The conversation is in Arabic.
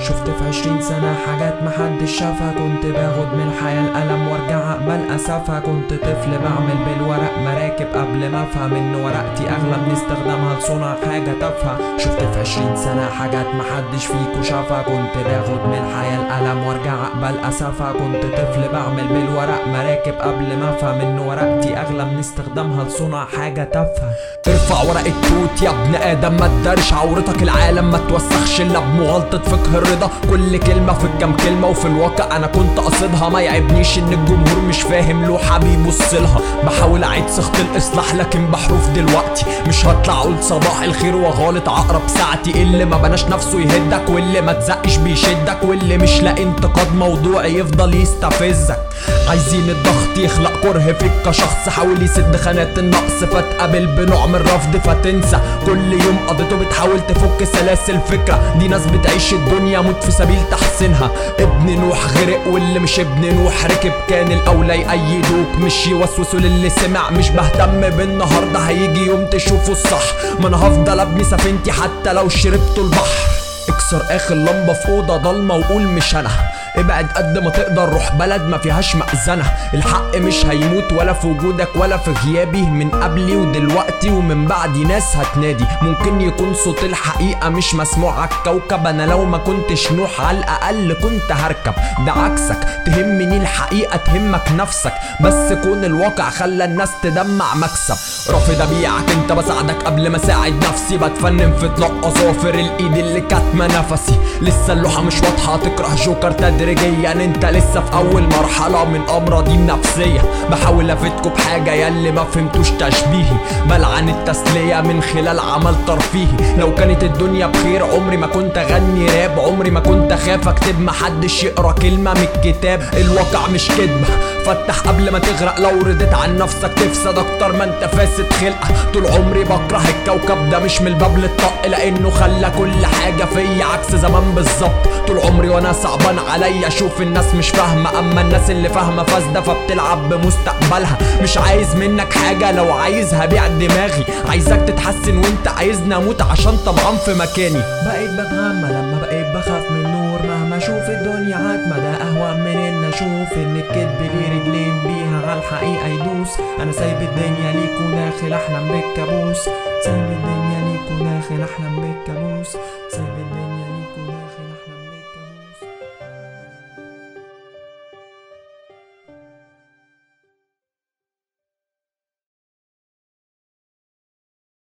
شفت في 20 سنة حاجات محدش شافها. كنت باخد من الحياة الألم وارجع اقبل اسفها. كنت طفل بعمل بالورق مراكب قبل ما افهم ان ورقتي اغلى بنستخدمها لصنع حاجة تافهة. شفت في 20 سنة حاجات محدش فيكو شافها. كنت باخد من الحياة الألم وارجع اقبل اسفها. كنت طفل بعمل بالورق مراكب قبل ما افهم ان ورقتي اغلى بنستخدمها لصنع حاجة تافهة. ارفع ورق التوت يا ابن ادم، ما تدارش عورتك العالم، ما توسخش الا بمغالطة فقه الرضا. كل كلمة في الكام كلمة وفي الواقع انا كنت قصدها. ما يعبنيش ان الجمهور مش فاهم لوحة بيبصلها. بحاول اعيد صيغة الاصلاح لكن بحروف دلوقتي. مش هطلع اقول صباح الخير وغالط عقرب ساعتي. اللي ما بناش نفسه يهدك، واللي ما تزقش بيشدك، واللي مش لاقي انتقاد موضوعي يفضل يستفزك. عايزين الضغط يخلق كره فيك كشخص، حاول يسد خانات النقص فتقابل بنوع من الرفض فتنسى. كل يوم قضيته بتحاول تفك سلاسل فكرة. دي ناس بتعيش الدنيا موت في سبيل تحسينها. ابن نوح غرق واللي مش ابن نوح ركب. كان الاولى يأيدوك مش يوسوسوا للي سمع. مش بهتم بالنهارده، هيجي يوم تشوفوا الصح. ما انا هفضل ابني سفينتي حتى لو شربتوا البحر. اكسر اخر لمبة في اوضة ضلمة وقول مش انا. ابعد قد ما تقدر، روح بلد ما فيهاش مأذنة. الحق مش هيموت ولا في وجودك ولا في غيابي. من قبلي ودلوقتي ومن بعدي ناس هتنادي. ممكن يكون صوت الحقيقة مش مسموع عالكوكب. انا لو ما كنتش نوح على الاقل كنت هركب. ده عكسك، تهمني الحقيقة تهمك نفسك. بس كون الواقع خلى الناس تدمع مكسب. رافض ابيعك انت بساعدك قبل ما اساعد نفسي. بتفنن في طلاق اظافر الايد اللي كاتمة نفسي. لسه اللوحة مش واضحة، تكره جوكر تدريجيا. انت لسه في اول مرحلة من امراضي النفسية. بحاول افيدكوا بحاجة ياللي ما فهمتوش تشبيهي. بلعن التسلية من خلال عمل ترفيهي. لو كانت الدنيا بخير عمري ما كنت اغني راب. عمري ما كنت اخاف اكتب محدش يقرا كلمة من الكتاب. الواقع مش كدبة، فتح قبل ما تغرق. لو رضيت عن نفسك تفسد اكتر ما انت فاسد خلقة. طول عمري بكره الكوكب ده مش من الباب للطق، لانه خلى كل حاجة فيا عكس زمان بالظبط. طول عمري وانا صعبان عليا اشوف الناس مش فاهمة. اما الناس اللي فاهمة فاسدة فبتلعب بمستقبلها. مش عايز منك حاجة، لو عايزها بيع دماغي. عايزك تتحسن وانت عايزني اموت عشان طمعان في مكاني. بقيت بتغمى لما بقيت بخاف من النور. مهما اشوف الدنيا عتمة ده اهون من ان اشوف ان الكدب ليه رجلين بيها على الحقيقة يدوس. انا سايب الدنيا ليك وداخل احلم بالكابوس. سايب الدنيا ليك وداخل احلم بالكابوس.